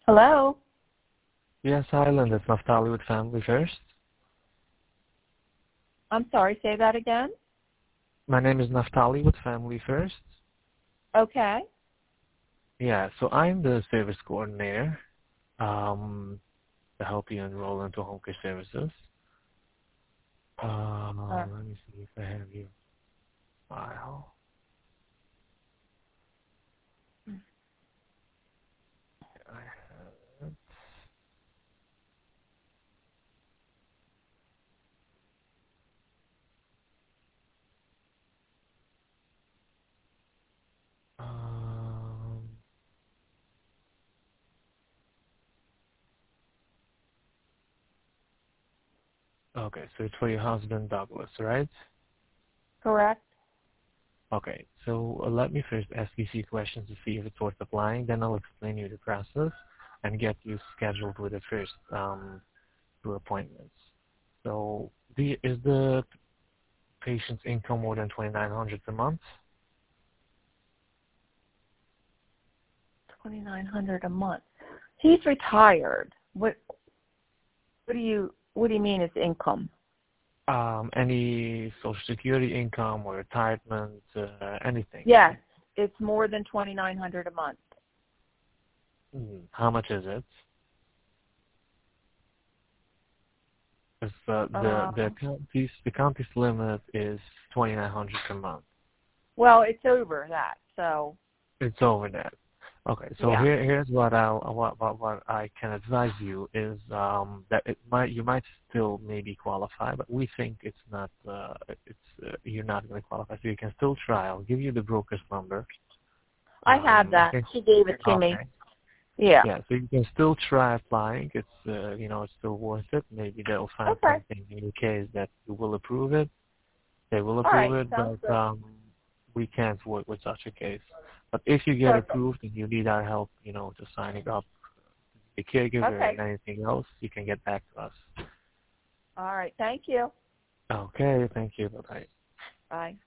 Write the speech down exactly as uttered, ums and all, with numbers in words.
Hello? Yes, hi, Linda. It's Naftali with Family First. I'm sorry, say that again? My name is Naftali with Family First. Okay. Yeah, so I'm the service coordinator um, to help you enroll into home care services. Uh, Um, let me see if I have your file. I have it. Um, okay, so it's for your husband, Douglas, right? correct? Okay, so uh, let me first ask you a few questions to see if it's worth applying. Then I'll explain you the process and get you scheduled with the first um, two appointments. So, the, is the patient's income more than twenty-nine hundred dollars a month? twenty-nine hundred dollars a month. He's retired. What what do you what do you mean it's income? Um, any Social Security income or retirement, uh, anything? Yes, it's more than twenty-nine hundred dollars a month. Hmm, How much is it? If, uh, the Uh, the county's the county's limit is twenty-nine hundred dollars per month. well, it's over that. So, It's over that. Okay, so yeah. here here's what I what what what I can advise you is um, that it might you might still maybe qualify, but we think it's not uh, it's uh, you're not going to qualify, so you can still try. I'll give you the broker's number. I have Um, I that. think She gave it to me. okay, Yeah. yeah, so you can still try applying. It's uh, you know it's still worth it. Maybe they'll find Okay. something in your case that you will approve it. They will All approve right. it, Sounds but good. um, we can't work with such a case. But if you get Perfect. approved and you need our help, you know, to signing up a caregiver and Okay. anything else, you can get back to us. All right. Thank you. Okay, thank you. Bye-bye. Bye.